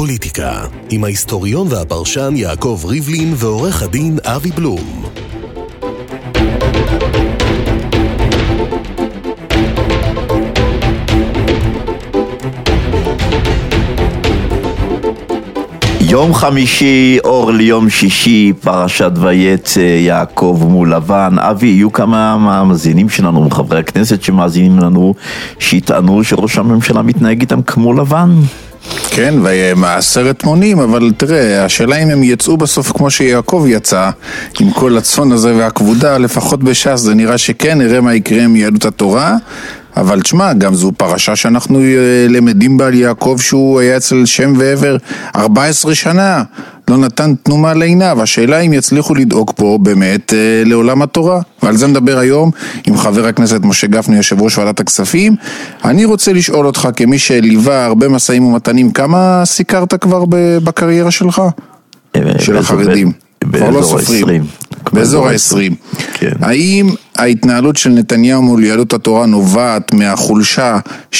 פוליטיקה, עם ההיסטוריון והפרשן יעקב ריבלין ועורך הדין אבי בלום. יום חמישי, אור ליום שישי, פרשת ויצא, יעקב מול לבן. אבי, יהיו כמה מהמאזינים שלנו, חברי הכנסת שמאזינים לנו, שיטענו שראש הממשלה מתנהג איתם כמו לבן. כן, והסרט מונים, אבל תראה, השאלה אם הם יצאו בסוף כמו שיעקב יצא, עם כל הצון הזה והכבודה, לפחות בש"ס, זה נראה שכן, נראה מה יקרה עם יהדות התורה, אבל תשמע, גם זו פרשה שאנחנו למדים בה על יעקב שהוא היה אצל שם ועבר 14 שנה, לא נתן תנומה לעיניו. השאלה אם יצליחו לדאוג פה באמת לעולם התורה, ועל זה נדבר היום עם חבר הכנסת משה גפני, יושב ראש ועדת הכספים. אני רוצה לשאול אותך, כמי שליווה הרבה מסעים ומתנים, כמה סיקרת כבר בקריירה שלך? של החרדים? כבר לא סופרים. באזור ה-20. האם ההתנהלות של נתניהו מול יהדות התורה נובעת מהחולשה,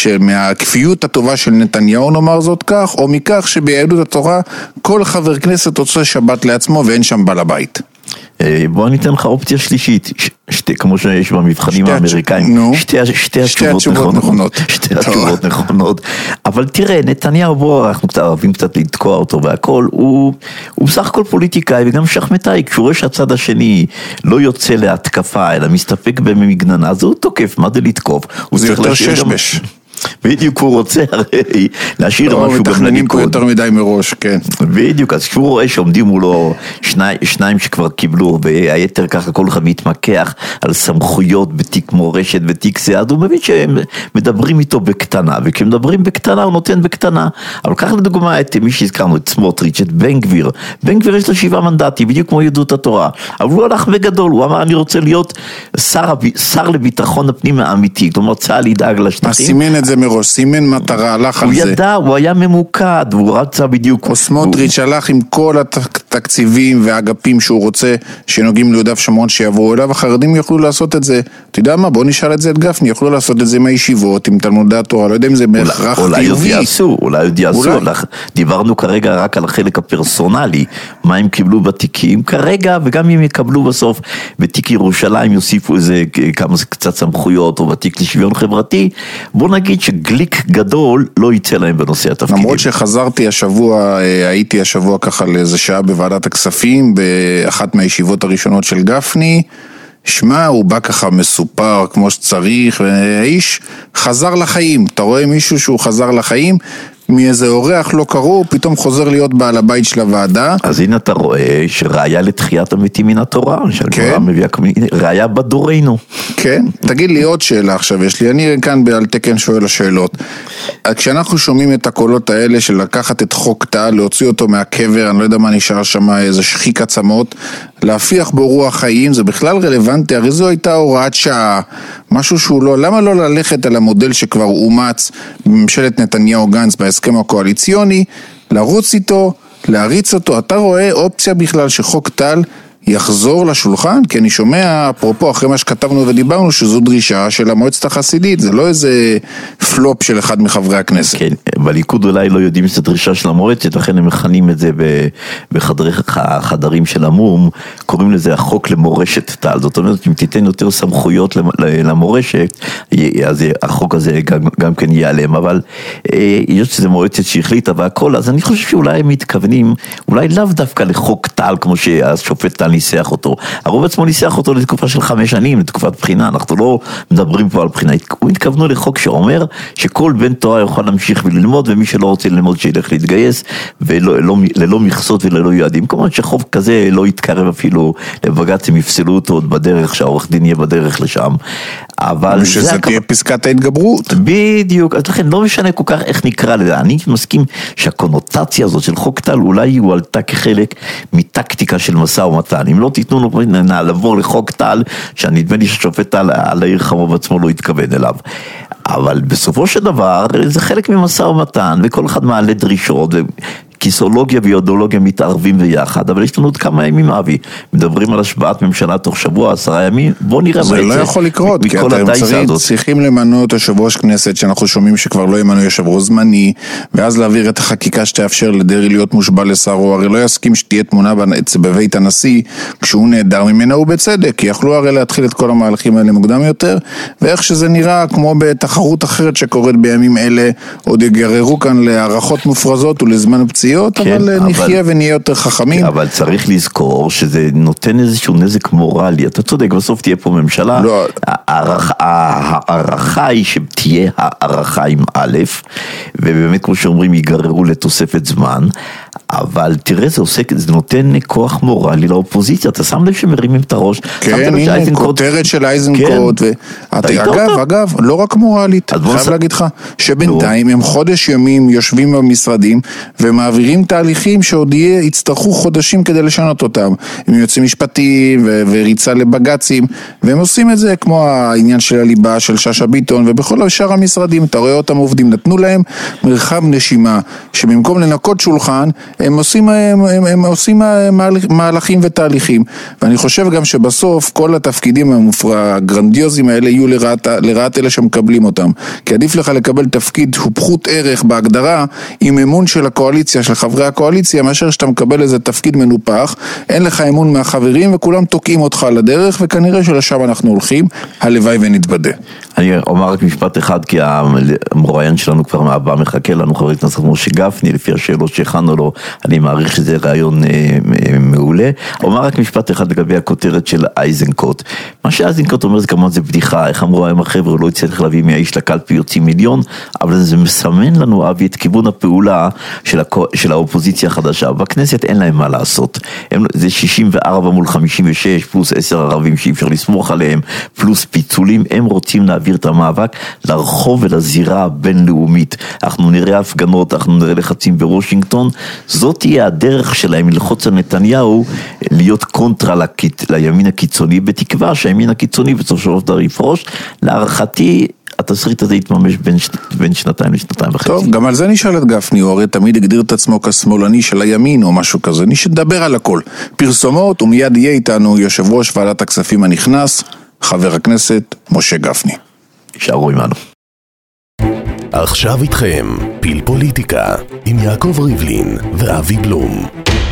מהכפיות הטובה של נתניהו, נאמר זאת כך, או מכך שביהדות התורה כל חבר כנסת רוצה שבת לעצמו ואין שם בעל הבית? בוא ניתן לך אופציה שלישית, כמו שיש במבחנים האמריקאים, שתי התשובות נכונות. שתי התשובות נכונות. אבל תראה, נתניהו, בוא, אנחנו אוהבים קצת לתקוע אותו והכל, הוא בסך הכל פוליטיקאי וגם שחמטאי, כשהוא רואה שהצד השני לא יוצא להתקפה, אלא מסתפק במגננה, אז הוא תוקף, מה זה לתקוף? זה יותר ששבש. בדיוק, הוא רוצה הרי להשאיר משהו גם מתכננים פה יותר מדי מראש, כן. בדיוק, אז כשהוא רואה שעומדים מולו שניים שכבר קיבלו, והיתר ככה כל אחד מתמקח על סמכויות בתיק מורשת, בתיק זה, אז הוא מבין שהם מדברים איתו בקטנה, וכשמדברים בקטנה הוא נותן בקטנה. אבל כך לדוגמה את מי שהזכרנו, את סמוטריץ', את בן גביר. בן גביר יש לו 7 מנדטים, בדיוק כמו יהדות התורה. אבל הוא הלך בגדול, הוא אמר, אני רוצה להיות שר לביטחון הפנים האמיתי, כלומר צה"ל ידאג לשטחים. סימן את זה מראש, סימן מטרה, הלך על זה. הוא ידע, הוא היה ממוקד, והוא רצה בדיוק. או סמוטריץ' הלך עם כל התקציבים והאגפים שהוא רוצה, שנוגעים ליהודה ושומרון שיעברו אליו, החרדים יוכלו לעשות את זה. אתה יודע מה? בוא נשאל את זה את גפני, יוכלו לעשות את זה עם הישיבות, עם תלמודי התורה, לא יודע אם זה בהכרח חיובי. אולי עוד יעשו, דיברנו כרגע רק על החלק הפרסונלי, מה הם קיבלו בתיקים, כרגע, וגם אם יקבלו בסוף בתיק ירושלים, יוסיפו איזה כמה קצת סמכויות, או בתיק לשוויון חברתי, בוא נגיד שגליק גדול לא יצא להם בנושא התפקידים. למרות שחזרתי השבוע, הייתי השבוע ככה לאיזה שעה בוועדת הכספים, באחת מהישיבות הראשונות של גפני, שמע, הוא בא ככה מסופר כמו שצריך, והאיש חזר לחיים. אתה רואה מישהו שהוא חזר לחיים, מאיזה אורח לא קראו, פתאום חוזר להיות בעל הבית של הוועדה. אז הנה אתה רואה שראיה לתחיית המתים מן התורה, כן. ראיה בדורנו. כן, תגיד לי עוד שאלה עכשיו, יש לי, אני כאן על תקן שואל השאלות. כשאנחנו שומעים את הקולות האלה של לקחת את חוק טל, להוציא אותו מהקבר, אני לא יודע מה נשאר שם, איזה שחיק עצמות, להפיח בו רוח חיים, זה בכלל רלוונטי, הרי זו הייתה הוראת שעה, משהו שהוא לא, למה לא ללכת על המודל שכבר אומץ בממשלת נתניהו גנץ בהסכם הקואליציוני, לרוץ איתו, להריץ אותו? אתה רואה אופציה בכלל שחוק טל יחזור לשולחן? כי אני שומע, אפרופו, אחרי מה שכתבנו ודיברנו, שזו דרישה של המועצת החסידית, זה לא איזה פלופ של אחד מחברי הכנסת. כן, בליכוד אולי לא יודעים שזו דרישה של המועצת, לכן הם מכנים את זה בחדרים של המום, קוראים לזה החוק למורשת טל, זאת אומרת, אם תיתן יותר סמכויות למורשת, אז החוק הזה גם כן ייעלם, אבל יש שזה מועצת שהחליטה והכל, אז אני חושב שאולי הם מתכוונים, אולי לאו דווקא לחוק טל, כמו שהשופט טל ניסח אותו. הרוב עצמו ניסח אותו לתקופה של 5 שנים, לתקופת בחינה, אנחנו לא מדברים פה על בחינה. הוא התכוונו לחוק שאומר שכל בן תורה יוכל להמשיך וללמוד, ומי שלא רוצה ללמוד שילך להתגייס, וללא מכסות וללא יעדים. כלומר שחוב כזה לא יתקרב אפילו לבג"ץ, הם יפסלו אותו עוד בדרך, שהעורך דין יהיה בדרך לשם. אבל שזה תהיה פסקת ההתגברות. בדיוק, אז לכן לא משנה כל כך איך נקרא לזה. אני מסכים שהקונוטציה הזאת של חוק טל אולי הוא עלתה כחלק מטקטיקה של מסע ומתן. אם לא תיתנו לו לעבור לחוק טל, שנדמה לי ששופט טל על העיר חמו בעצמו לא יתכוון אליו. אבל בסופו של דבר זה חלק ממסע ומתן, וכל אחד מעלה דרישות, כיסאולוגיה ואידיאולוגיה מתערבים ביחד, אבל יש לנו עוד כמה ימים, אבי, מדברים על השבעת ממשלה תוך שבוע, 10 ימים, בוא נראה זה לא יכול לקרות, כי אתם צריכים למנות יושב ראש כנסת, שאנחנו שומעים שכבר לא ימנו יושב ראש זמני, ואז להעביר את החקיקה שתאפשר לדרעי להיות מושבע לשר, הוא הרי לא יסכים שתהיה תמונה בבית הנשיא, כשהוא נהדר ממנו ובצדק, כי יכלו הרי להתחיל את כל המהלכים האלה מוקדם יותר, ואיך שזה נראה כמו בתחרות אחרת שקורית בימים אלה, עוד יגררו כאן להערכות מופרזות ולזמן פציעות, כן, אבל נחיה ונהיה יותר חכמים. אבל צריך לזכור שזה נותן איזשהו נזק מורלי, אתה צודק, בסוף תהיה פה ממשלה, לא. הערכה היא שתהיה הערכה עם א', ובאמת כמו שאומרים ייגררו לתוספת זמן, אבל תראה, זה נותן כוח מורלי לאופוזיציה, אתה שם לב שמרימים את הראש. כן, הנה, כותרת של אייזנקוט, אגב, לא רק מורלית, חייב להגיד לך, שבינתיים הם חודש ימים יושבים במשרדים, ומעבירים תהליכים שעוד יצטרכו חודשים כדי לשנות אותם, הם יוצאים משפטיים וריצה לבגצים, והם עושים את זה כמו העניין של הליבה של ששה ביטון, ובכל שאר המשרדים, אתה רואה אותם עובדים, נתנו להם מרחב נשימה, שבמקום לנקות שולחן, הם עושים מהלכים ותהליכים, ואני חושב גם שבסוף כל התפקידים הגרנדיוזיים האלה יהיו לרעת אלה שמקבלים אותם, כי עדיף לך לקבל תפקיד הוא פחות ערך בהגדרה עם אמון של הקואליציה, של חברי הקואליציה, מאשר שאתה מקבל איזה תפקיד מנופח, אין לך אמון מהחברים וכולם תוקעים אותך על הדרך, וכנראה שלשם אנחנו הולכים, הלוואי ונתבדה. אני אומר רק משפט אחד, כי המרואיין שלנו כבר מהבא מחכה לנו, חבר הכנסת משה גפני, לפי השאלות שהכנו לו, אני מעריך שזה רעיון מעולה. אומר רק משפט אחד לגבי הכותרת של אייזנקוט. מה שאייזנקוט אומר זה כמובן זה בדיחה, איך אמרו היום החבר'ה, לא יצטרך להביא מהאיש לקלפי יוצאים מיליון, אבל זה מסמן לנו, אבי, את כיוון הפעולה של האופוזיציה החדשה. בכנסת אין להם מה לעשות. זה 64 מול 56, פלוס 10 ערבים שאי אפשר לסמוך עליהם, פלוס פיצולים. הם רוצים להעביר את המאבק לרחוב ולזירה הבינלאומית. אנחנו נראה הפגנות, אנחנו נראה לחצים בוושינגטון. זאת תהיה הדרך שלהם ללחוץ על נתניהו להיות קונטרה לימין הקיצוני, בתקווה שהימין הקיצוני בסוף של דבר יפרוש. להערכתי התסריט הזה יתממש בין שנתיים לשנתיים וחצי. טוב, גם על זה נשאל את גפני, הוא הרי תמיד הגדיר את עצמו כשמאלני של הימין או משהו כזה, נדבר על הכל. פרסומות, ומיד יהיה איתנו יושב ראש ועדת הכספים הנכנס, חבר הכנסת משה גפני. יישארו עמנו. עכשיו איתכם, פיל פוליטיקה, עם יעקב ריבלין ואבי בלום.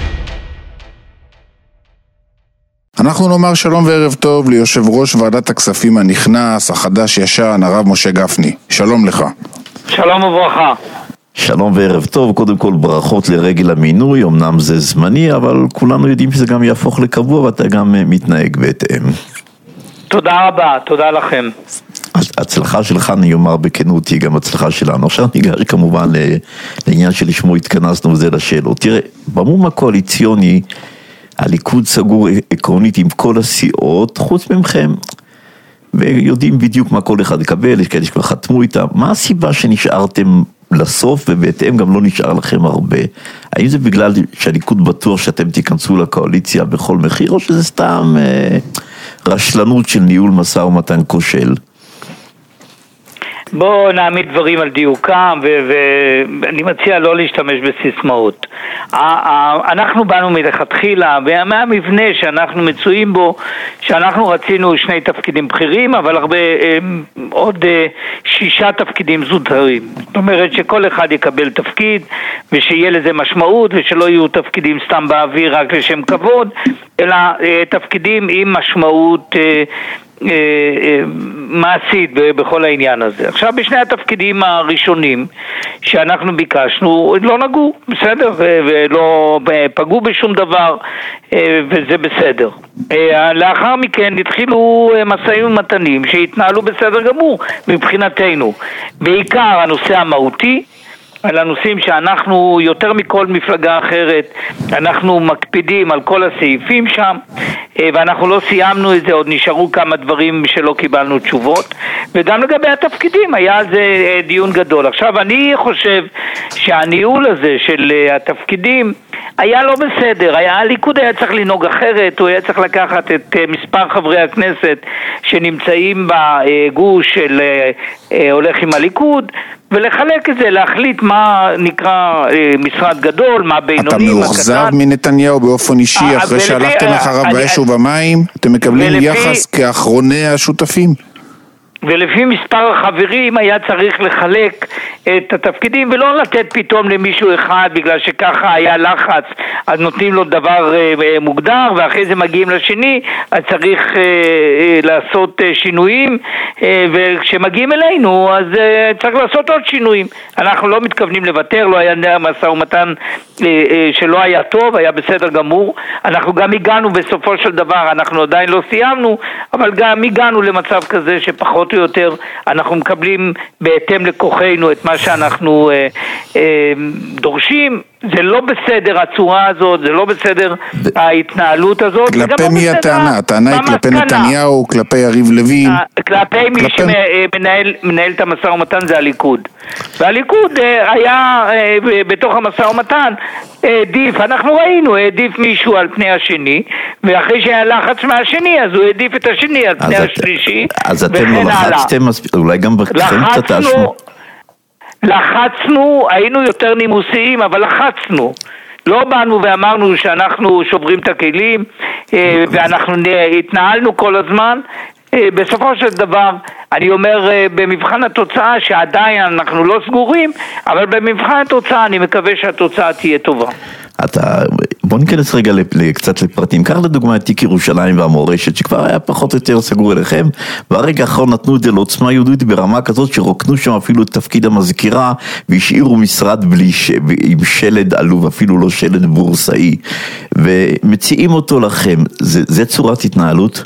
אנחנו נאמר שלום וערב טוב ליושב ראש ועדת הכספים הנכנס, החדש ישן, הרב משה גפני. שלום לך. שלום וברכה. שלום וערב טוב, קודם כל ברכות לרגל המינוי, אמנם זה זמני, אבל כולנו יודעים שזה גם יהפוך לקבוע ואתה גם מתנהג בהתאם. תודה רבה, תודה לכם. הצלחה שלך, אני אומר בכנות, היא גם הצלחה שלנו. עכשיו ניגש כמובן לעניין שלשמו התכנסנו, וזה לשאלות. תראה, במום הקואליציוני, הליכוד סגור עקרונית עם כל הסיעות, חוץ ממכם, ויודעים בדיוק מה כל אחד יקבל, יש כאלה שכבר חתמו איתם. מה הסיבה שנשארתם לסוף, ובהתאם גם לא נשאר לכם הרבה? האם זה בגלל שהליכוד בטוח שאתם תיכנסו לקואליציה בכל מחיר, או שזה סתם רשלנות של ניהול משא ומתן כושל? בואו נעמיד דברים על דיוקם, ואני מציע לא להשתמש בסיסמאות. אנחנו באנו מלכתחילה, מהמבנה שאנחנו מצויים בו, שאנחנו רצינו 2 תפקידים בכירים, אבל עוד 6 תפקידים זוטרים. זאת אומרת שכל אחד יקבל תפקיד, ושיהיה לזה משמעות, ושלא יהיו תפקידים סתם באוויר רק לשם כבוד, אלא תפקידים עם משמעות מעשית בכל העניין הזה. עכשיו בשני התפקידים הראשונים שאנחנו ביקשנו לא נגעו, בסדר, ולא פגעו בשום דבר, וזה בסדר. לאחר מכן התחילו משאים ומתנים שהתנהלו בסדר גמור מבחינתנו, בעיקר הנושא המהותי, על הנושאים שאנחנו יותר מכל מפלגה אחרת אנחנו מקפידים על כל הסעיפים שם, ואנחנו לא סיימנו את זה, עוד נשארו כמה דברים שלא קיבלנו תשובות, וגם לגבי התפקידים היה על זה דיון גדול. עכשיו אני חושב שהניהול הזה של התפקידים היה לא בסדר, הליכוד היה צריך לנהוג אחרת, הוא היה צריך לקחת את מספר חברי הכנסת שנמצאים בגוש של הולך עם הליכוד ולחלק את זה, להחליט מה נקרא משרד גדול, מה בינוני, אתה מאוכזב מנתניהו באופן אישי, אחרי שהלכתם אחריו באש ובמים, אתם מקבלים יחס כאחרוני השותפים? ולפי מספר החברים היה צריך לחלק את התפקידים ולא לתת פתאום למישהו אחד, בגלל שככה היה לחץ, אז נותנים לו דבר מוגדר ואחרי זה מגיעים לשני, אז צריך לעשות שינויים, וכשמגיעים אלינו אז צריך לעשות עוד שינויים. אנחנו לא מתכוונים לוותר, לא היה משא ומתן שלא היה טוב, היה בסדר גמור. אנחנו גם הגענו בסופו של דבר, אנחנו עדיין לא סיימנו, אבל גם הגענו למצב כזה שפחות או יותר אנחנו מקבלים בהתאם לכוחנו את מה שאנחנו דורשים. זה לא בסדר הצורה הזאת, זה לא בסדר ההתנהלות הזאת. כלפי מי הטענה? הטענה היא כלפי נתניהו, כלפי יריב לוין? כלפי מי שמנהל את המשא ומתן זה הליכוד. והליכוד היה בתוך המשא ומתן העדיף, אנחנו ראינו, העדיף מישהו על פני השני, ואחרי שהיה לחץ מהשני אז הוא העדיף את השני על פני השלישי. אז אתם לא לחצתם, אולי גם בכם קצת אשמו? לחצנו, היינו יותר נימוסיים, אבל לחצנו. לא באנו ואמרנו שאנחנו שוברים את הכלים, ואנחנו התנהלנו כל הזמן. בסופו של דבר, אני אומר, במבחן התוצאה שעדיין אנחנו לא סגורים, אבל במבחן התוצאה אני מקווה שהתוצאה תהיה טובה. בוא ניכנס רגע קצת לפרטים. קח לדוגמה את תיק ירושלים והמורשת, שכבר היה פחות או יותר סגור אליכם, והרגע האחרון נתנו את זה לעוצמה יהודית ברמה כזאת שרוקנו שם אפילו את תפקיד המזכירה, והשאירו משרד עם שלד עלוב, אפילו לא שלד בורסאי, ומציעים אותו לכם. זה צורת התנהלות?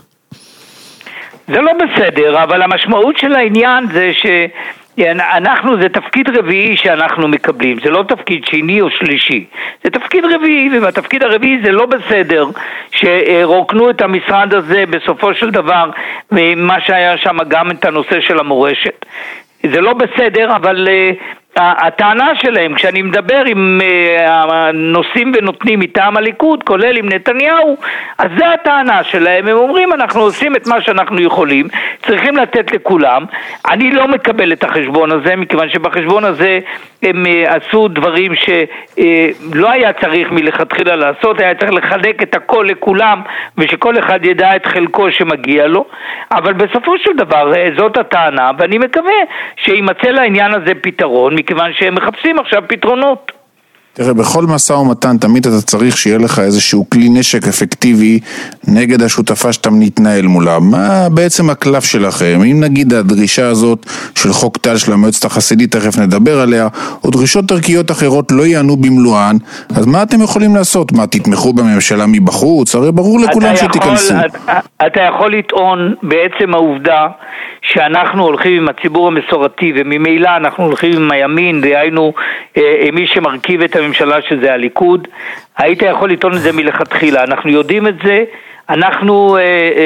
זה לא בסדר, אבל המשמעות של העניין זה שאנחנו, זה תפקיד רביעי שאנחנו מקבלים, זה לא תפקיד שני או שלישי, זה תפקיד רביעי, ובתפקיד הרביעי זה לא בסדר שרוקנו את המשרד הזה בסופו של דבר, ומה שהיה שם גם את הנושא של המורשת. זה לא בסדר, אבל הטענה שלהם, כשאני מדבר עם הנושאים ונותנים מטעם הליכוד, כולל עם נתניהו, אז זה הטענה שלהם. הם אומרים, אנחנו עושים את מה שאנחנו יכולים, צריכים לתת לכולם. אני לא מקבל את החשבון הזה, מכיוון שבחשבון הזה הם עשו דברים שלא היה צריך מלכתחילה לעשות, היה צריך לחלק את הכל לכולם, ושכל אחד ידע את חלקו שמגיע לו. אבל בסופו של דבר, זאת הטענה, ואני מקווה שימצא לעניין הזה פתרון, מכיוון שהם מחפשים עכשיו פתרונות. תראה, בכל משא ומתן תמיד אתה צריך שיהיה לך איזשהו כלי נשק אפקטיבי נגד השותפה שאתה מתנהל מולה. מה בעצם הקלף שלכם? אם נגיד הדרישה הזאת של חוק טל של המועצת החסידית, תכף נדבר עליה, או דרישות ערכיות אחרות לא יענו במלואן, אז מה אתם יכולים לעשות? מה, תתמכו בממשלה מבחוץ? הרי ברור לכולם שתיכנסו. אתה יכול לטעון בעצם העובדה שאנחנו הולכים עם הציבור המסורתי, וממילא אנחנו הולכים עם הימין, דהיינו מי שמרכיב את הממשלה שזה הליכוד. היית יכול לטעון את זה מלכתחילה, אנחנו יודעים את זה, אנחנו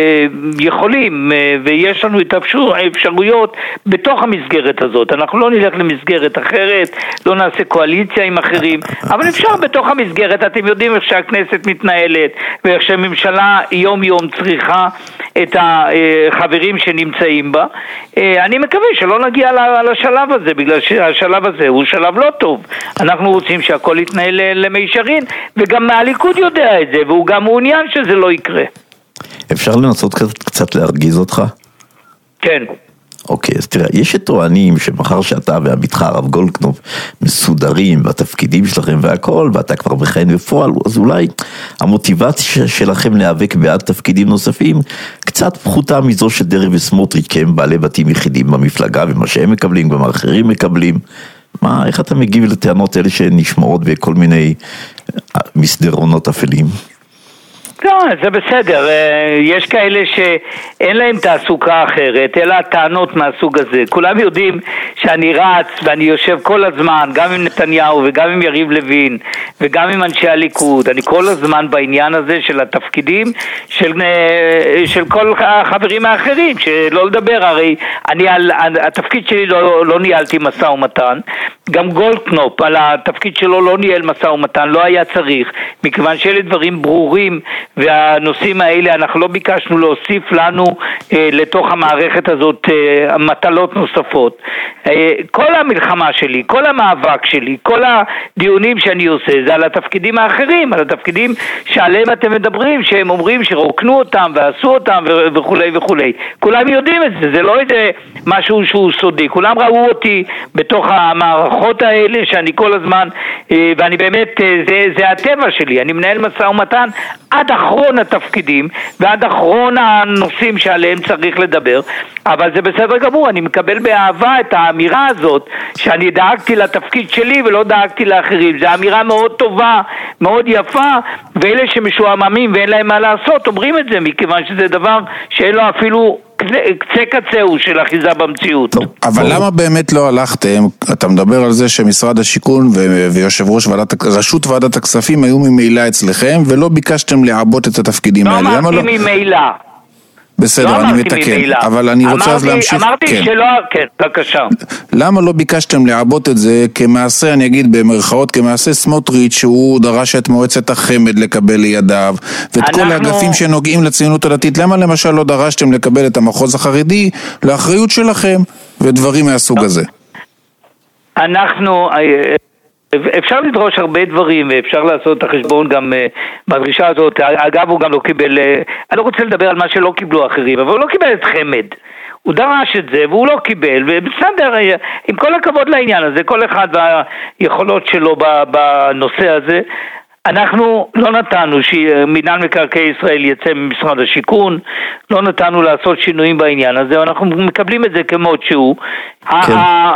יכולים ויש לנו את האפשרויות בתוך המסגרת הזאת. אנחנו לא נלך למסגרת אחרת, לא נעשה קואליציה עם אחרים, אבל אפשר בתוך המסגרת. אתם יודעים איך שהכנסת מתנהלת ואיך שהממשלה יום יום צריכה את החברים שנמצאים בה. אני מקווה שלא נגיע לשלב הזה, בגלל שהשלב הזה הוא שלב לא טוב. אנחנו רוצים שהכל יתנהל למישרין, וגם מהליכוד יודע את זה, והוא גם מעוניין שזה לא יקרה. אפשר לנסות קצת להרגיז אותך? כן. אוקיי, אז תראה, יש את טוענים שמחר שאתה והביתך הרב גולדקנופ מסודרים בתפקידים שלכם והכל, ואתה כבר מכהן בפועל, אז אולי המוטיבציה שלכם להיאבק בעד תפקידים נוספים קצת פחותה מזו של דרעי וסמוטריץ', כי הם בעלי בתים יחידים במפלגה, ומה שהם מקבלים גם האחרים מקבלים. איך אתה מגיב לטענות אלה שנשמעות בכל מיני מסדרונות אפלים? לא, זה בסדר, יש כאלה שאין להם תעסוקה אחרת, אלא טענות מהסוג הזה. כולם יודעים שאני רץ ואני יושב כל הזמן, גם עם נתניהו וגם עם יריב לוין וגם עם אנשי הליכוד. אני כל הזמן בעניין הזה של התפקידים של כל החברים האחרים, שלא לדבר, הרי התפקיד שלי לא ניהלתי משא ומתן, גם גולדקנופ על התפקיד שלו לא ניהל משא ומתן, לא היה צריך, מכיוון שאלה דברים ברורים והנושאים האלה אנחנו לא ביקשנו להוסיף לנו לתוך המערכת הזאת מטלות נוספות. כל המלחמה שלי, כל המאבק שלי, כל הדיונים שאני עושה זה על התפקידים האחרים, על התפקידים שעליהם אתם מדברים, שהם אומרים שרוקנו אותם ועשו אותם וכולי וכולי. כולם יודעים את זה, זה לא איזה משהו שהוא סודי, כולם ראו אותי בתוך המערכות האלה שאני כל הזמן, ואני באמת, זה הטבע שלי, אני מנהל משא ומתן עד אחרון התפקידים ועד אחרון הנושאים שעליהם צריך לדבר, אבל זה בסדר גמור, אני מקבל באהבה את האמירה הזאת שאני דאגתי לתפקיד שלי ולא דאגתי לאחרים. זו אמירה מאוד טובה, מאוד יפה, ואלה שמשועממים ואין להם מה לעשות אומרים את זה, מכיוון שזה דבר שאין לו אפילו קצה קצהו של אחיזה במציאות. אבל למה באמת לא הלכתם? אתה מדבר על זה שמשרד השיכון ויושב ראש רשות ועדת הכספים היו ממילא אצלכם ולא ביקשתם לעבות את התפקידים האלה. לא אמרתי ממילא. בסדר, אני מתקן, אבל אני רוצה אז להמשיך. אמרתי שלא, כן, בבקשה. למה לא ביקשתם לעבות את זה כמעשה, אני אגיד במרכאות, כמעשה סמוטריץ' שהוא דרש את מועצת החמד לקבל לידיו, ואת כל האגפים שנוגעים לציונות הדתית, למה למשל לא דרשתם לקבל את המחוז החרדי לאחריות שלכם, ודברים מהסוג הזה? אנחנו... אפשר לדרוש הרבה דברים, ואפשר לעשות את החשבון גם בדרישה הזאת. אגב, הוא גם לא קיבל, אני לא רוצה לדבר על מה שלא קיבלו אחרים, אבל הוא לא קיבל את חמד. הוא דרש את זה, והוא לא קיבל, ובסדר, עם כל הכבוד לעניין הזה, כל אחד והיכולות שלו בנושא הזה, אנחנו לא נתנו שמינהל מקרקעי ישראל יצא ממשרד השיכון, לא נתנו לעשות שינויים בעניין הזה, אנחנו מקבלים את זה כמות שהוא. כן.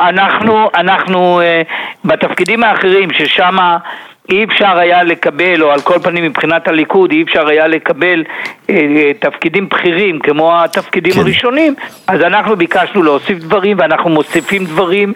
אנחנו בתפקידים האחרים ששם אי אפשר היה לקבל, או על כל פנים מבחינת הליכוד אי אפשר היה לקבל תפקידים בכירים כמו התפקידים הראשונים, אז אנחנו ביקשנו להוסיף דברים, ואנחנו מוסיפים דברים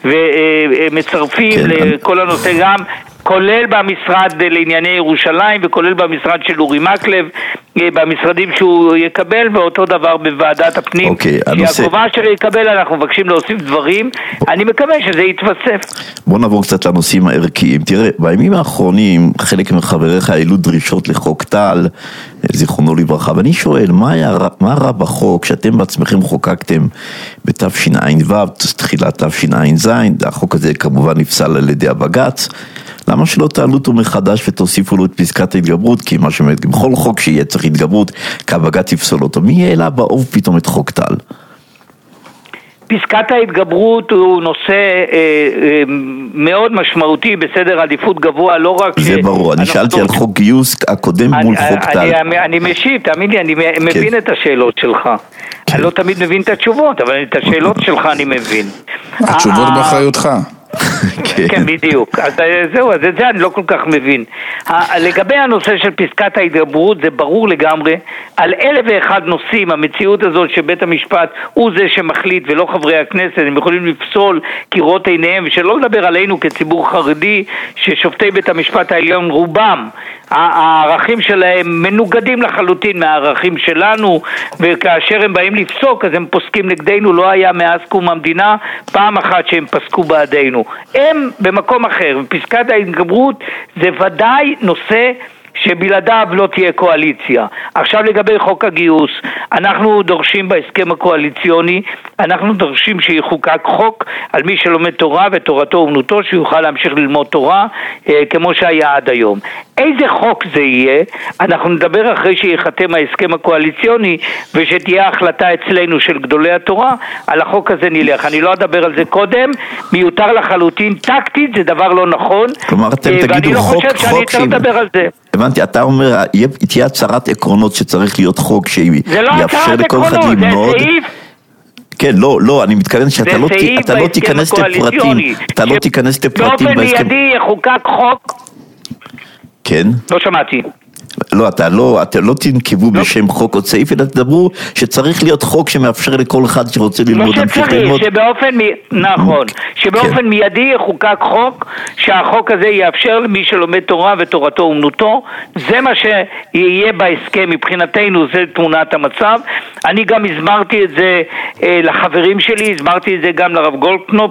ומצרפים לכל הנושא גם, כולל במשרד לענייני ירושלים וכולל במשרד של אורי מקלב, במשרדים שהוא יקבל, ואותו דבר בוועדת הפנים שהקרובה שלו יקבל. אנחנו מבקשים להוסיף דברים, אני מקווה שזה יתווסף. בוא נעבור קצת לנושאים הערכיים. תראה, בימים האחרונים חלק מחבריך העלו דרישות לחוק טל, זיכרונו לברכה, ואני שואל, מה רע בחוק שאתם בעצמכם חוקקתם בתשע"ו, תחילת תשע"ז, החוק הזה כמובן נפסל על ידי הבג"ץ, למה שלא תעלו אותו מחדש ותוסיפו לו את פסקת ההתגברות? כי מה שאומרת, בכל חוק שיהיה צריך התגברות, כי הבג"ץ יפסול אותו. מי העלה באוב פתאום את חוק טל? פסקת ההתגברות הוא נושא מאוד משמעותי בסדר עדיפות גבוה, לא רק... זה ברור, אני שאלתי על חוק גיוס הקודם מול חוק טל. אני משיב, תאמין לי, אני מבין את השאלות שלך. אני לא תמיד מבין את התשובות, אבל את השאלות שלך אני מבין. התשובות באחריותך. כן, בדיוק. אז זהו, אז את זה אני לא כל כך מבין. לגבי הנושא של פסקת ההתגברות, זה ברור לגמרי, על 1,001 נושאים, המציאות הזאת שבית המשפט הוא זה שמחליט ולא חברי הכנסת, הם יכולים לפסול קירות עיניהם, ושלא לדבר עלינו כציבור חרדי, ששופטי בית המשפט העליון רובם, הערכים שלהם מנוגדים לחלוטין מהערכים שלנו, וכאשר הם באים לפסוק, אז הם פוסקים נגדנו. לא היה מאז קום המדינה פעם אחת שהם פסקו בעדינו. הם במקום אחר. פסקת ההתגברות זה ודאי נושא שבלעדיו לא תהיה קואליציה. עכשיו לגבי חוק הגיוס, אנחנו דורשים בהסכם הקואליציוני, אנחנו דורשים שיחוקק חוק על מי שלומד תורה ותורתו אומנותו, שיוכל להמשיך ללמוד תורה כמו שהיה עד היום. איזה חוק זה יהיה? אנחנו נדבר אחרי שיחתם ההסכם הקואליציוני ושתהיה החלטה אצלנו של גדולי התורה, על החוק הזה נלך. אני לא אדבר על זה קודם, מיותר לחלוטין, טקטית זה דבר לא נכון. כלומר אתם תגידו חוק שאני לדבר על זה. הבנתי, אתה אומר, תהיה הצהרת עקרונות שצריך להיות חוק שיאפשר לכל אחד ללמוד. כן, לא, אני מתכוון שאתה לא תיכנס לפרטים, אתה לא תיכנס לפרטים באופן מיידי יחוקק חוק. כן? לא שמעתי. לא, אתם לא תנקבו בשם חוק או סעיף, אלא תדברו שצריך להיות חוק שמאפשר לכל אחד שרוצה ללמוד, להמשיך ללמוד. נכון, שבאופן מיידי יחוקק חוק, שהחוק הזה יאפשר למי שלומד תורה ותורתו אומנותו. זה מה שיהיה בהסכם מבחינתנו, זה תמונת המצב. אני גם הסברתי את זה לחברים שלי, הסברתי את זה גם לרב גולדקנופ,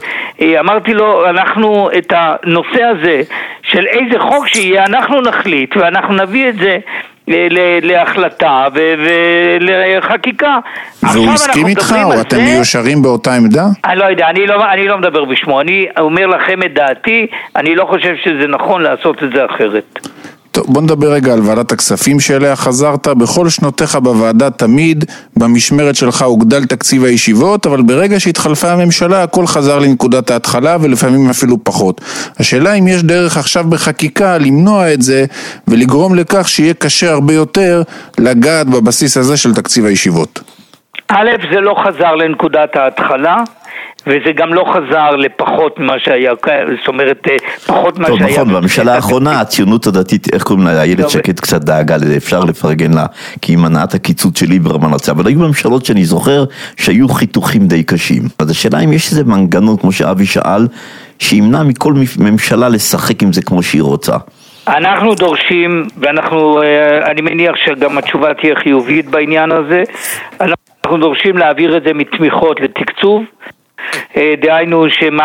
אמרתי לו, אנחנו את הנושא הזה של איזה חוק שיהיה, אנחנו נחליט ואנחנו נביא את זה להחלטה ולחקיקה. והוא הסכים איתך או אתם מיושרים באותה עמדה? אני לא יודע, אני לא מדבר בשמו, אני אומר לכם את דעתי, אני לא חושב שזה נכון לעשות את זה אחרת. טוב, בוא נדבר רגע על ועדת הכספים שאליה חזרת. בכל שנותיך בוועדה תמיד במשמרת שלך הוגדל תקציב הישיבות, אבל ברגע שהתחלפה הממשלה הכל חזר לנקודת ההתחלה ולפעמים אפילו פחות. השאלה אם יש דרך עכשיו בחקיקה למנוע את זה ולגרום לכך שיהיה קשה הרבה יותר לגעת בבסיס הזה של תקציב הישיבות. א', זה לא חזר לנקודת ההתחלה, וזה גם לא חזר לפחות ממה שהיה, זאת אומרת, פחות ממה שהיה. טוב, נכון, בממשלה האחרונה, הציונות הדתית, איך קוראים לה, איילת שקד קצת דאגה לזה, אפשר לפרגן לה, כי היא מנעת הקיצוץ של ליברמן רצה, אבל היו ממשלות שאני זוכר שהיו חיתוכים די קשים. אז השאלה אם יש איזה מנגנון, כמו שאבי שאל, שימנע מכל ממשלה לשחק עם זה כמו שהיא רוצה. אנחנו דורשים, אני מניח שגם התשובה תהיה חיובית בעניין הזה, אנחנו דורשים להעביר את זה מתמיכות לתקצוב, דהיינו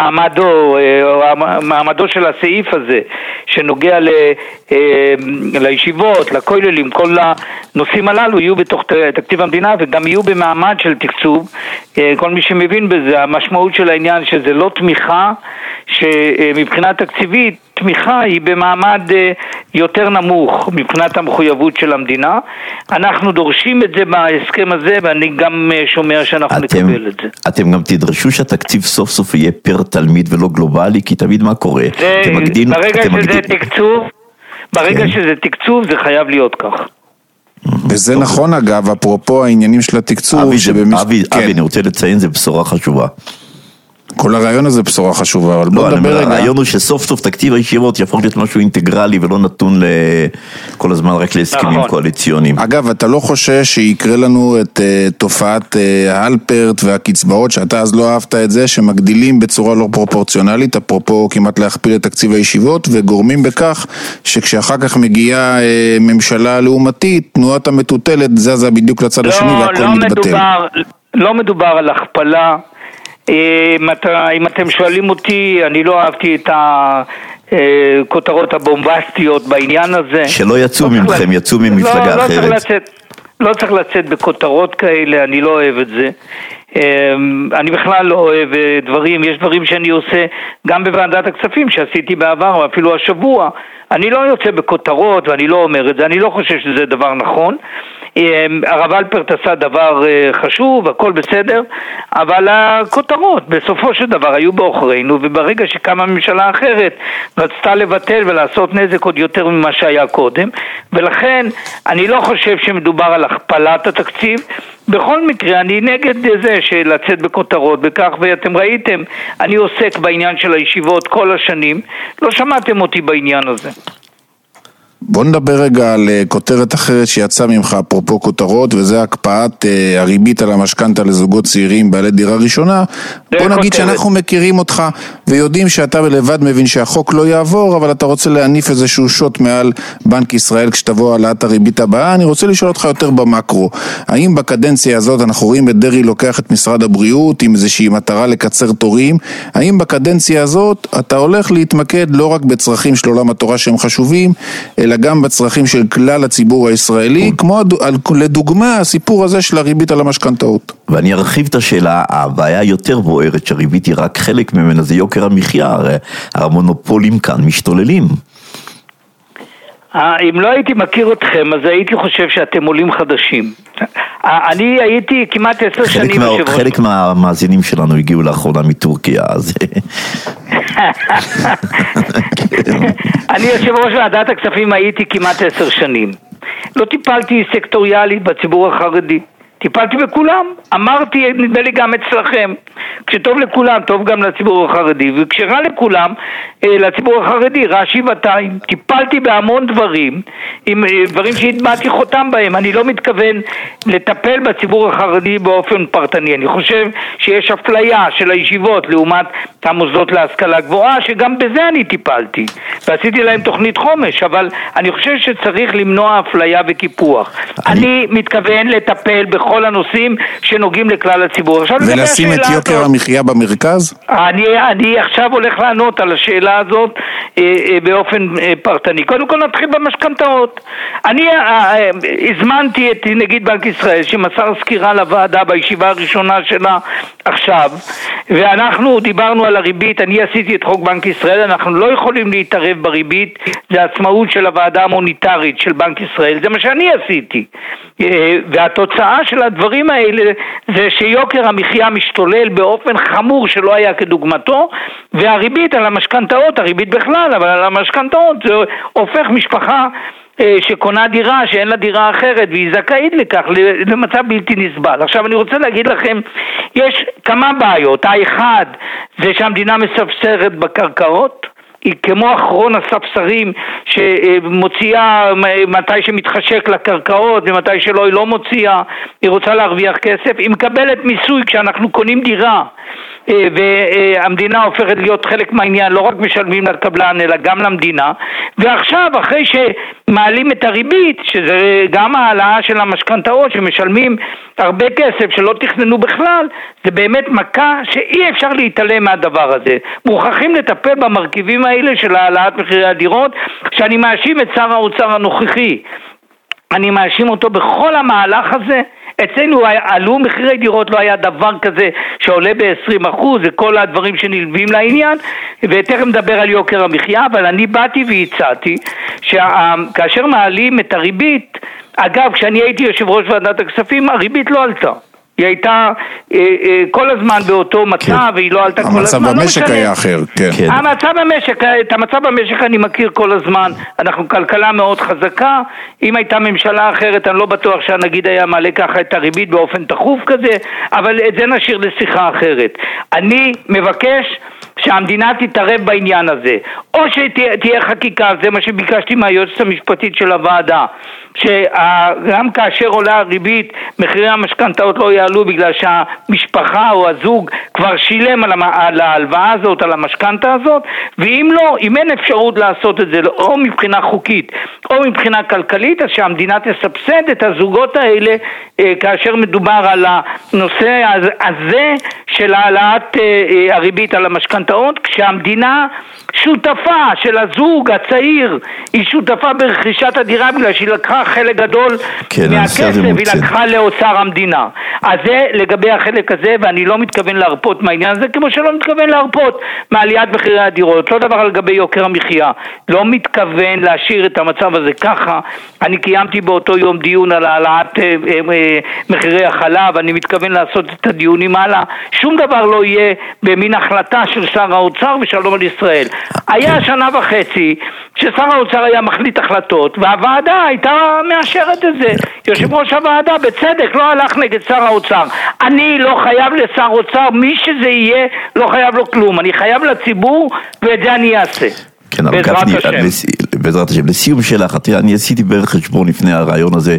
שמעמדו של הסעיף הזה שנוגע לישיבות, לכוללים, כל הנושאים הללו יהיו בתוך תקציב המדינה וגם יהיו במעמד של תקצוב. כל מי שמבין בזה, המשמעות של העניין שזה לא תמיכה, שמבחינה תקציבית תמיכה היא במעמד יותר נמוך מבחינת המחויבות של המדינה. אנחנו דורשים את זה בהסכם הזה, ואני גם שומע שאנחנו נקבל את זה. אתם גם תדרשו שהתקציב סוף סוף יהיה פר תלמיד ולא גלובלי, כי תמיד מה קורה? ברגע שזה תקצוב זה חייב להיות כך. וזה נכון אגב, אפרופו העניינים של התקצוב. אבי, אני רוצה לציין, זה בשורה חשובה. כל הרעיון הזה בשורה חשובה, אבל בוא נדבר רגע. הרעיון הוא שסוף סוף תקציב הישיבות יהפוך להיות משהו אינטגרלי ולא נתון כל הזמן רק להסכמים קואליציוניים. אגב, אתה לא חושש שיקרה לנו את תופעת ההלפרט והקצבאות, שאתה אז לא אהבת את זה, שמגדילים בצורה לא פרופורציונלית, אפרופו כמעט להכפיל את תקציב הישיבות, וגורמים בכך שכשאחר כך מגיעה ממשלה לעומתית, תנועת המטוטלת זזה בדיוק לצד השני והכל מתבטל. לא מדובר על הכפלה. אם אתם שואלים אותי, אני לא אהבתי את הכותרות הבומבסטיות בעניין הזה. שלא יצאו ממכם, יצאו ממפלגה אחרת. לא צריך לצאת בכותרות כאלה, אני לא אוהב את זה. אני בכלל לא אוהב דברים, יש דברים שאני עושה גם בוועדת הכספים שעשיתי בעבר, או אפילו השבוע. אני לא יוצא בכותרות ואני לא אומר את זה, אני לא חושב שזה דבר נכון. הרב אלפרט עשה דבר חשוב, הכל בסדר, אבל הכותרות בסופו של דבר היו באוכרינו, וברגע שקמה ממשלה אחרת רצתה לבטל ולעשות נזק עוד יותר ממה שהיה קודם, ולכן אני לא חושב שמדובר על הכפלת התקציב. בכל מקרה אני נגד זה שלצאת בכותרות בכך, ואתם ראיתם, אני עוסק בעניין של הישיבות כל השנים, לא שמעתם אותי בעניין הזה. בוא נדבר רגע על כותרת אחרת שיצאה ממך אפרופו כותרות, וזה הקפאת הריבית על המשכנתה לזוגות צעירים בעלי דירה ראשונה. בוא נגיד שאנחנו מכירים אותך ויודעים שאתה לבד מבין שהחוק לא יעבור, אבל אתה רוצה להניף איזשהו שוט מעל בנק ישראל כשתבוא העלאת הריבית הבאה. אני רוצה לשאול אותך יותר במקרו, האם בקדנציה הזאת אנחנו רואים את דרי לוקח את משרד הבריאות עם איזושהי מטרה לקצר תורים, האם בקדנציה הזאת אתה הולך להתמקד לא רק בצרכים של עולם התורה שהם חשובים, אלא גם בצרכים של כלל הציבור הישראלי, כמו לדוגמה הסיפור הזה של הריבית על המשכנתאות? ואני ארחיב את השאלה, הבעיה יותר בוערת שהריבית היא רק חלק ממנה, זה יוקר המחיה, הרי המונופולים כאן משתוללים. אם לא הייתי מכיר אתכם, אז הייתי חושב שאתם עולים חדשים. אני הייתי כמעט 10 שנים יושב ראש. חלק מהמאזינים שלנו הגיעו לאחרונה מטורקיה, אז... אני יושב ראש ועדת הכספים, הייתי כמעט 10 שנים. לא טיפלתי סקטוריאלית בציבור החרדי. טיפלתי בכולם, אמרתי, נדמה לי גם אצלכם, כשטוב לכולם, טוב גם לציבור החרדי, וכשרע לכולם, לציבור החרדי, רע שבעתיים. טיפלתי בהמון דברים, עם דברים שהטבעתי חותם בהם. אני לא מתכוון לטפל בציבור החרדי באופן פרטני. אני חושב שיש אפליה של הישיבות לעומת המוסדות להשכלה גבוהה, שגם בזה אני טיפלתי, ועשיתי להם תוכנית חומש, אבל אני חושב שצריך למנוע אפליה וקיפוח. אני מתכוון לטפל בכל הנושאים שנוגעים לכלל הציבור. ולשים את יוקר המחיה במרכז? אני עכשיו הולך לענות על השאלה השאלה הזאת באופן פרטני. קודם כל נתחיל במשכנתאות. אני הזמנתי את נגיד בנק ישראל שמסר סקירה לוועדה בישיבה הראשונה שלה עכשיו, ואנחנו דיברנו על הריבית. אני עשיתי את חוק בנק ישראל, אנחנו לא יכולים להתערב בריבית, זה עצמאות של הוועדה המוניטרית של בנק ישראל, זה מה שאני עשיתי. והתוצאה של הדברים האלה זה שיוקר המחיה משתולל באופן חמור שלא היה כדוגמתו, והריבית על המשכנתאות, הריבית בכלל, אבל על המשכנתאות זה הופך משפחה שקונה דירה שאין לה דירה אחרת והיא זכאית לכך למצב בלתי נסבל. עכשיו אני רוצה להגיד לכם, יש כמה בעיות. האחד זה שהמדינה מספסרת בקרקעות, היא כמו אחרון הספסרים שמוציאה מתי שמתחשק לקרקעות ומתי שלא היא לא מוציאה, היא רוצה להרוויח כסף, היא מקבלת מיסוי כשאנחנו קונים דירה והמדינה הופכת להיות חלק מהעניין, לא רק משלמים לקבלן אלא גם למדינה. ועכשיו אחרי שמעלים את הריבית, שזה גם העלאה של המשכנתאות שמשלמים הרבה כסף שלא תכננו בכלל, זה באמת מכה שאי אפשר להתעלם מהדבר הזה. מוכרחים לטפל במרכיבים האלה של העלאת מחירי הדירות, שאני מאשים את שר האוצר הנוכחי, אני מאשים אותו בכל המהלך הזה. אצלנו עלו מחירי דירות, לא היה דבר כזה שעולה ב-20%, וכל הדברים שנלווים לעניין, ותכף מדבר על יוקר המחיה. אבל אני באתי והצעתי שכאשר מעלים את הריבית, אגב כשאני הייתי יושב ראש ועדת הכספים הריבית לא עלתה, היא הייתה כל הזמן באותו מצב, והיא לא עלתה כל הזמן. המצב במשק היה אחר, כן. את המצב במשק אני מכיר כל הזמן, אנחנו כלכלה מאוד חזקה, אם הייתה ממשלה אחרת אני לא בטוח שהנגיד היה מעלה ככה את הריבית באופן תחוף כזה, אבל את זה נשאיר לשיחה אחרת. אני מבקש שהמדינה תתערב בעניין הזה, או שתהיה חקיקה, זה מה שביקשתי מהיועצת המשפטית של הוועדה, שגם כאשר עולה הריבית מחירי המשכנתאות לא יעלו, בגלל שהמשפחה או הזוג כבר שילם על ההלוואה הזאת, על המשכנתה הזאת, ואם לא, אם אין אפשרות לעשות את זה או מבחינה חוקית או מבחינה כלכלית, אז שהמדינה תסבסד את הזוגות האלה כאשר מדובר על הנושא הזה של העלאת הריבית על המשכנתאות, כשהמדינה שותפה של הזוג הצעיר, היא שותפה ברכישת הדירה בגלל שהיא לקחה חלק גדול מהכסף, היא לקחה לאוצר המדינה. אז זה לגבי החלק הזה, ואני לא מתכוון להרפות מהעניין הזה, כמו שלא מתכוון להרפות מעליית מחירי הדירות. לא דבר לגבי יוקר המחיה, לא מתכוון להשאיר את המצב הזה ככה. אני קיימתי באותו יום דיון על העלאת מחירי החלב, אני מתכוון לעשות את הדיונים הלאה. שום דבר לא יהיה במין החלטה של שר האוצר ושלום על ישראל. היה שנה וחצי ששר האוצר היה מחליט החלטות והוועדה הייתה מאשרת את זה. יושב ראש הוועדה בצדק לא הלך נגד שר האוצר. אני לא חייב לשר אוצר, מי שזה יהיה לא חייב לו כלום, אני חייב לציבור, ואת זה אני אעשה. כן, אבל גפני, בעזרת השם, לסיום שלך, תראה, אני עשיתי בערך חשבון לפני הרעיון הזה,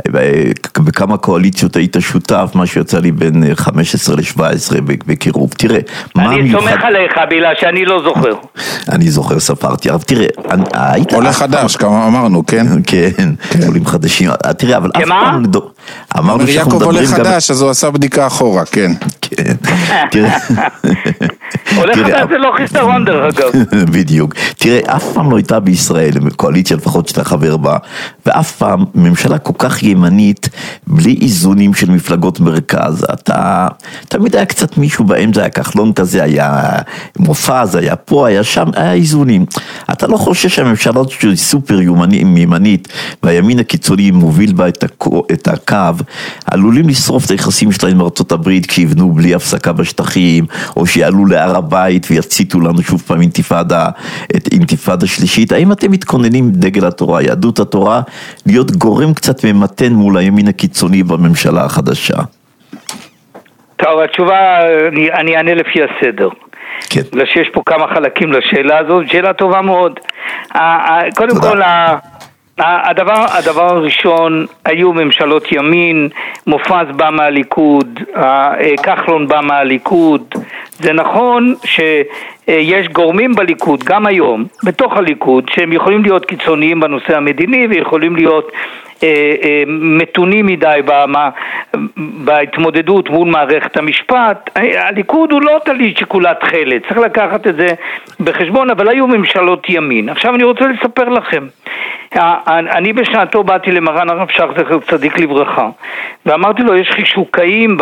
בכמה קואליציות היית שותף, מה שיוצא לי בין 15 ל-17 בקירוב. תראה, אני סומך עליך, בגלל שאני לא זוכר. אני זוכר, ספרתי, אבל תראה, היית... עולה חדש, כמה אמרנו, כן? כן, עולים חדשים. תראה, אבל אף פעם... אמרנו יעקב עולה חדש, אז הוא עשה בדיקה אחורה, כן. כן, תראה... עולה חדש זה לא חיסרון דרך אגב. בדיוק. תראה, אף פעם לא הייתה בישראל, קואליציה לפחות שאתה חבר בה, ואף פעם ממשלה כל כך ימנית, בלי איזונים של מפלגות מרכז. אתה תמיד היה קצת מישהו באמצע, היה כחלון כזה, היה מופז, היה פה, היה שם, היה איזונים. אתה לא חושב שהממשלה שהיא סופר ימנית, והימין הקיצוני מוביל בה את הקו, עלולים לשרוף את היחסים שלהם עם ארצות הברית, כשיבנו בלי הפסקה בשטחים, או שיעלו להר הבית ויציתו לנו שוב פעם אינתיפאדה שלישית. האם אתם מתכוננים דגל התורה, יהדות התורה, להיות גורם קצת ממתן מול הימין הקיצוני בממשלה החדשה? טוב, התשובה, אני אענה לפי הסדר. כן. בגלל שיש פה כמה חלקים לשאלה הזאת, שאלה טובה מאוד. קודם כל, הדבר הראשון, היו ממשלות ימין, מופז בא מהליכוד, כחלון בא מהליכוד, זה נכון שיש גורמים בליכוד, גם היום, בתוך הליכוד, שהם יכולים להיות קיצוניים בנושא המדיני, ויכולים להיות מתונים מדי בהתמודדות מול מערכת המשפט. הליכוד הוא לא תליד שיקולת חלת, צריך לקחת את זה בחשבון, אבל היו ממשלות ימין. עכשיו אני רוצה לספר לכם, אני בשעתו באתי למרן הרב שך זכר צדיק לברכה, ואמרתי לו, יש חישוקאים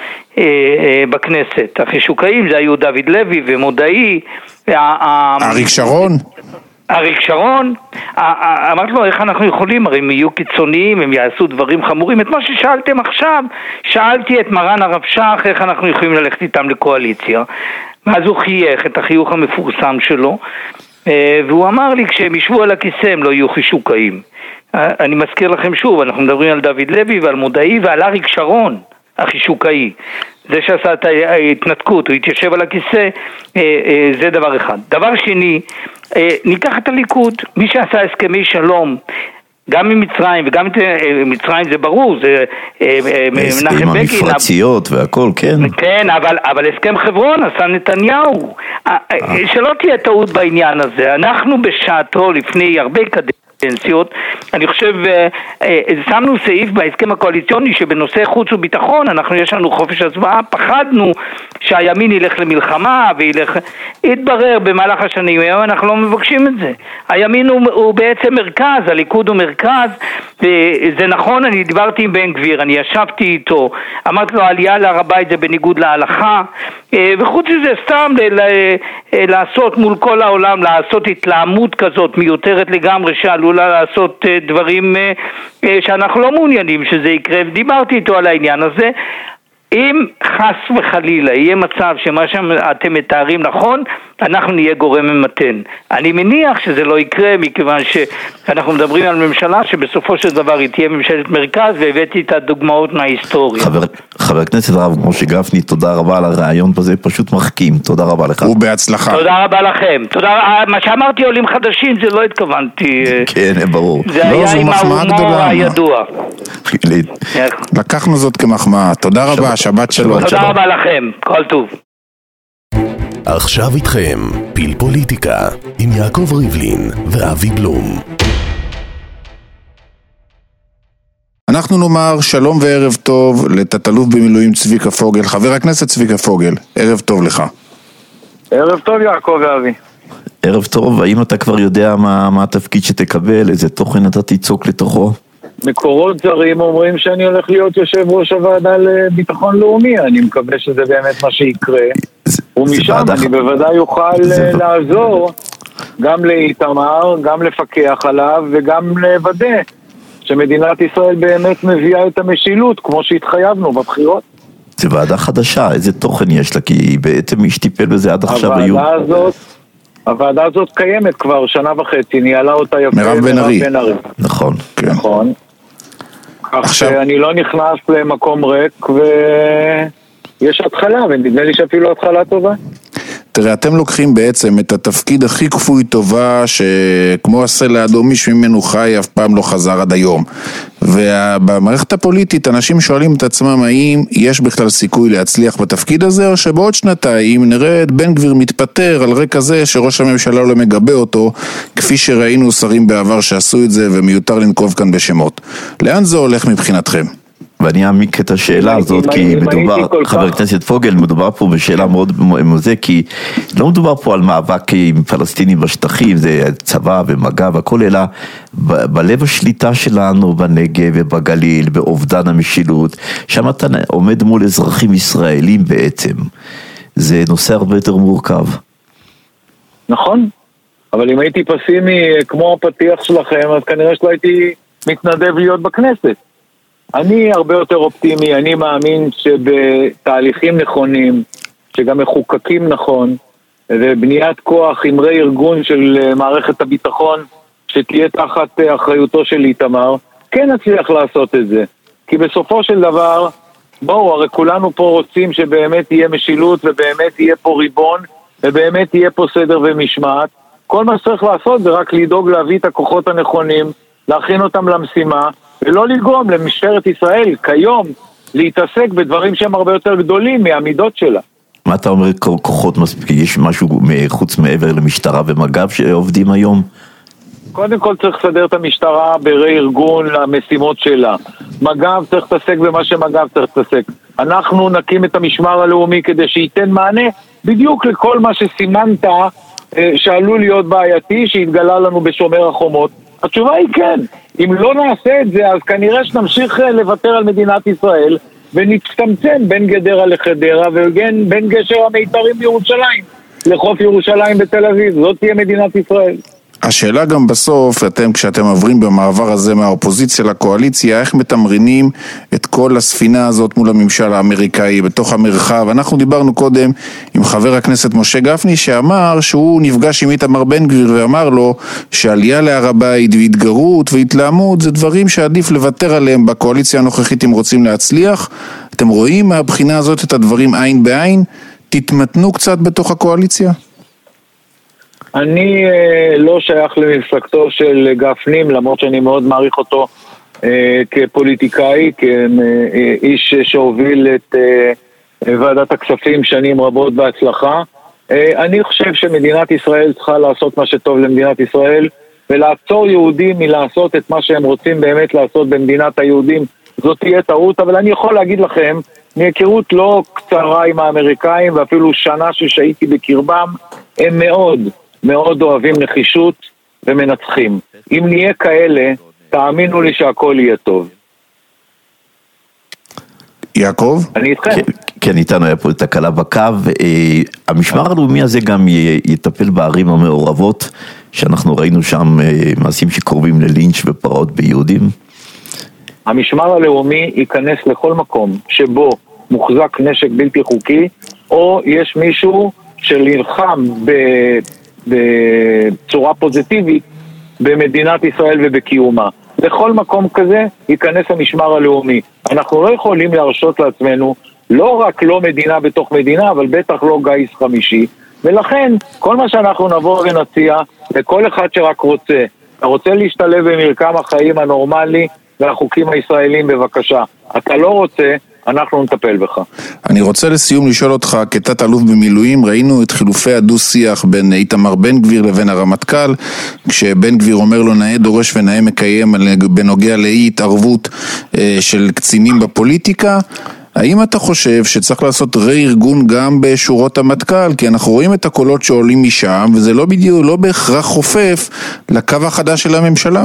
בכנסת. החישוקאים זה היו דוד לוי ומודעי, אריק שרון. אריק שרון, אמרתי לו, איך אנחנו יכולים, הרי הם יהיו קיצוניים, הם יעשו דברים חמורים. את מה ששאלתם עכשיו, שאלתי את מרן הרב שך, איך אנחנו יכולים ללכת איתם לקואליציה. ואז הוא חייך את החיוך המפורסם שלו, והוא אמר לי, כשהם ישבו על הכיסא הם לא יהיו חישוקאים. אני מזכיר לכם שוב, אנחנו מדברים על דוד לוי ועל מודעי ועל אריק שרון, החישוקאי. זה שעשה את ההתנתקות, הוא התיישב על הכיסא, זה דבר אחד. דבר שני, ניקח את הליכוד, מי שעשה הסכמי שלום, גם עם מצרים, וגם מצרים זה ברור, זה הסכם המפרציות והכל, כן. כן, אבל הסכם חברון עשה נתניהו. שלא תהיה טעות בעניין הזה. אנחנו בשעתו, לפני הרבה קדנציות, אני חושב, שמנו סעיף בהסכם הקואליציוני שבנושא חוץ וביטחון, יש לנו חופש הצבעה, פחדנו שהימין ילך למלחמה התברר במהלך השנים, היום אנחנו לא מבקשים את זה. הימין הוא בעצם מרכז, הליכוד הוא מרכז, וזה נכון, אני דיברתי עם בן גביר, אני ישבתי איתו, אמרתי לו, עלייה להר הבית זה בניגוד להלכה, וחוץ מזה סתם לעשות מול כל העולם, לעשות התלהמות כזאת מיותרת לגמרי, שעלולה לעשות דברים שאנחנו לא מעוניינים שזה יקרה, ודיברתי איתו על העניין הזה. אם חס וחלילה יהיה מצב שמה שאתם מתארים נכון, אנחנו נהיה גורם ממתן. אני מניח שזה לא יקרה, מכיוון שאנחנו מדברים על ממשלה שבסופו של דבר היא תהיה ממשלת מרכז, והבאתי את הדוגמאות מההיסטוריה. חבר הכנסת הרב משה גפני, תודה רבה על הרעיון הזה, פשוט מחכים. תודה רבה לך. ובהצלחה. תודה רבה לכם. מה שאמרתי עולים חדשים, זה לא התכוונתי. כן, ברור. זה היה עם ההומור הידוע. לקחנו זאת כמחמאה. תודה רבה, שבת שלום. תודה רבה לכם, כל טוב. עכשיו איתכם, פיל פוליטיקה, עם יעקב ריבלין ואבי בלום. אנחנו נאמר שלום וערב טוב לתת-אלוף במילואים צביקה פוגל. חבר הכנסת צביקה פוגל, ערב טוב לך. ערב טוב יעקב ואבי. ערב טוב, האם אתה כבר יודע מה התפקיד שתקבל, איזה תוכן אתה תיצוק לתוכו? מקורות זרים אומרים שאני הולך להיות יושב ראש הוועדה לביטחון לאומי, אני מקווה שזה באמת מה שיקרה, ומשם אני בוודאי יוכל לעזור גם לאיתמר, גם לפקח עליו וגם לוודא שמדינת ישראל באמת מביאה את המשילות כמו שהתחייבנו בבחירות. זה ועדה חדשה, איזה תוכן יש לה? כי בעצם מי שטיפל בזה עד עכשיו הוועדה הזאת קיימת כבר שנה וחצי, ניהלה אותה יפה מירב בן ארי. נכון, כן. נכון. כך שאני לא נכנס למקום ריק ויש התחלה, ונדמה לי שאפילו התחלה טובה. תראה, אתם לוקחים בעצם את התפקיד הכי כפוי טובה, שכמו הסלע האדום איש ממנו חי אף פעם לא חזר עד היום. ובמערכת הפוליטית אנשים שואלים את עצמם האם יש בכלל סיכוי להצליח בתפקיד הזה, או שבעוד שנתיים נראה את בן גביר מתפטר על רקע זה שראש הממשלה לא מגבה אותו, כפי שראינו שרים בעבר שעשו את זה, ומיותר לנקוב כאן בשמות. לאן זה הולך מבחינתכם? ואני אעמיק את השאלה הזאת, כי מדובר, חבר הכנסת פוגל, מדובר פה בשאלה מאוד מוזה, כי לא מדובר פה על מאבק עם פלסטינים בשטחים, זה צבא ומג"ב והכל, אלא בלב השליטה שלנו בנגב ובגליל, באובדן המשילות, שם אתה עומד מול אזרחים ישראלים בעצם. זה נושא הרבה יותר מורכב. נכון, אבל אם הייתי פסימי כמו הפתיח שלכם, אז כנראה שלא הייתי מתנדב להיות בכנסת. אני הרבה יותר אופטימי, אני מאמין שבתהליכים נכונים, שגם מחוקקים נכון, ובניית כוח עם ארגון של מערכת הביטחון, שתהיה תחת אחריותו של איתמר, כן נצליח לעשות את זה. כי בסופו של דבר, בואו, הרי כולנו פה רוצים שבאמת תהיה משילות, ובאמת תהיה פה ריבון, ובאמת תהיה פה סדר ומשמעת. כל מה שצריך לעשות זה רק לדאוג להביא את הכוחות הנכונים, להכין אותם למשימה, ולא לגרום למשטרת ישראל כיום להתעסק בדברים שהם הרבה יותר גדולים מהמידות שלה. מה אתה אומר כוחות מספיק? יש משהו חוץ מעבר למשטרה ומג"ב שעובדים היום? קודם כל צריך לסדר את המשטרה ברה-ארגון למשימות שלה. מג"ב צריך להתעסק במה שמג"ב צריך להתעסק. אנחנו נקים את המשמר הלאומי כדי שייתן מענה בדיוק לכל מה שסימנת שעלול להיות בעייתי, שהתגלה לנו בשומר החומות. התשובה היא כן. אם לא נעשה את זה, אז כנראה שנמשיך לוותר על מדינת ישראל, ונצטמצם בין גדרה לחדרה, ובין גשר המיתרים בירושלים לחוף ירושלים בתל אביב. זאת תהיה מדינת ישראל. השאלה גם בסוף, כשאתם עוברים במעבר הזה מהאופוזיציה לקואליציה, איך מתמרנים את כל הספינה הזאת מול הממשל האמריקאי בתוך המרחב? אנחנו דיברנו קודם עם חבר הכנסת משה גפני שאמר שהוא נפגש עם איתמר בן גביר ואמר לו שעלייה להר הבית והתגרות והתלהמות זה דברים שעדיף לוותר עליהם בקואליציה הנוכחית אם רוצים להצליח. אתם רואים מהבחינה הזאת את הדברים עין בעין? תתמתנו קצת בתוך הקואליציה? אני לא שייך למפלגתו של גפנים, למרות שאני מאוד מעריך אותו כפוליטיקאי, כאיש שהוביל את ועדת הכספים שנים רבות בהצלחה. אני חושב שמדינת ישראל צריכה לעשות מה שטוב למדינת ישראל, ולעצור יהודים מלעשות את מה שהם רוצים באמת לעשות במדינת היהודים. זאת תהיה טעות, אבל אני יכול להגיד לכם, מהיכרות לא קצרה עם האמריקאים, ואפילו שנה ששהיתי בקרבם, הם מאוד מאוד אוהבים נחישות ומנצחים. אם נהיה כאלה, תאמינו לי שהכל יהיה טוב. יעקב? אני איתכם. כן, איתנו היה פה תקלה בקו. המשמר הלאומי הזה גם יטפל בערים המעורבות, שאנחנו ראינו שם מעשים שקרובים ללינץ' ופרעות ביהודים. המשמר הלאומי ייכנס לכל מקום שבו מוחזק נשק בלתי חוקי, או יש מישהו שנלחם בצורה פוזיטיבית במדינת ישראל ובקיומה. לכל מקום כזה ייכנס המשמר הלאומי. אנחנו לא יכולים להרשות לעצמנו לא רק לא מדינה בתוך מדינה, אבל בטח לא גיס חמישי. ולכן כל מה שאנחנו נבוא ונציע לכל אחד שרק רוצה להשתלב במרקם החיים הנורמלי והחוקים הישראלים, בבקשה. אתה לא רוצה, אנחנו נטפל בך. אני רוצה לסיום לשאול אותך, כתת אלוף במילואים, ראינו את חילופי הדו-שיח בין איתמר בן גביר לבין הרמטכ"ל, כשבן גביר אומר לו נאה דורש ונאה מקיים בנוגע לאי התערבות של קצינים בפוליטיקה. האם אתה חושב שצריך לעשות רה-ארגון גם בשורות המטכ"ל? כי אנחנו רואים את הקולות שעולים משם, וזה לא בדיוק, לא בהכרח חופף לקו החדש של הממשלה.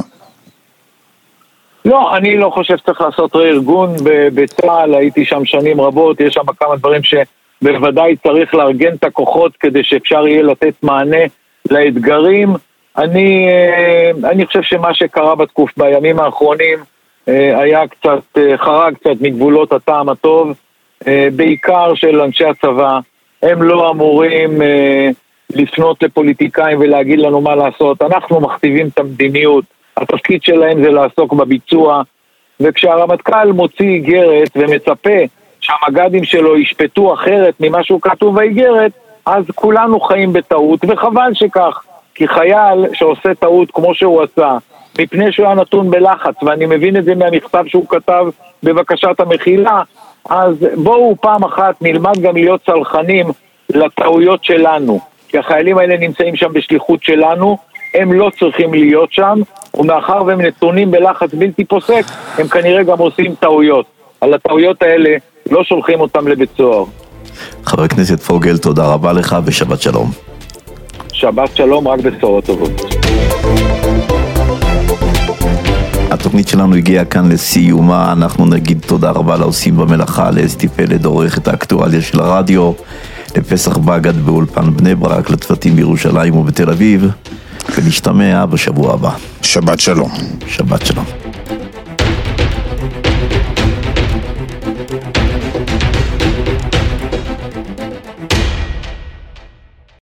לא, אני לא חושב שצריך לעשות רה-ארגון בצה"ל, הייתי שם שנים רבות, יש שם כמה דברים שבוודאי צריך לארגן את הכוחות כדי שאפשר יהיה לתת מענה לאתגרים. אני חושב שמה שקרה בימים האחרונים היה קצת, חרג קצת מגבולות הטעם הטוב, בעיקר של אנשי הצבא. הם לא אמורים לפנות לפוליטיקאים ולהגיד לנו מה לעשות, אנחנו מכתיבים את המדיניות, התפקיד שלהם זה לעסוק בביצוע, וכשהרמטכ"ל מוציא איגרת ומצפה שהמג"דים שלו ישפטו אחרת ממה שהוא כתוב באיגרת, אז כולנו חיים בטעות, וחבל שכך, כי חייל שעושה טעות כמו שהוא עשה, מפני שהוא היה נתון בלחץ, ואני מבין את זה מהמכתב שהוא כתב בבקשת המחילה, אז בואו פעם אחת נלמד גם להיות צלחנים לטעויות שלנו, כי החיילים האלה נמצאים שם בשליחות שלנו, הם לא צריכים להיות שם, ומאחר והם נתונים בלחץ בלתי פוסק, הם כנראה גם עושים טעויות. על הטעויות האלה לא שולחים אותם לבית סוהר. חבר הכנסת פוגל, תודה רבה לך ושבת שלום. שבת שלום, רק בשורות טובות. התוכנית שלנו הגיעה כאן לסיומה, אנחנו נגיד תודה רבה לעושים במלאכה, לאסתי פלד, עורכת האקטואליה של הרדיו, לפסח בגד באולפן בני ברק, לצוותים בירושלים ובתל אביב, ונשתמע בשבוע הבא. שבת שלום. שבת שלום.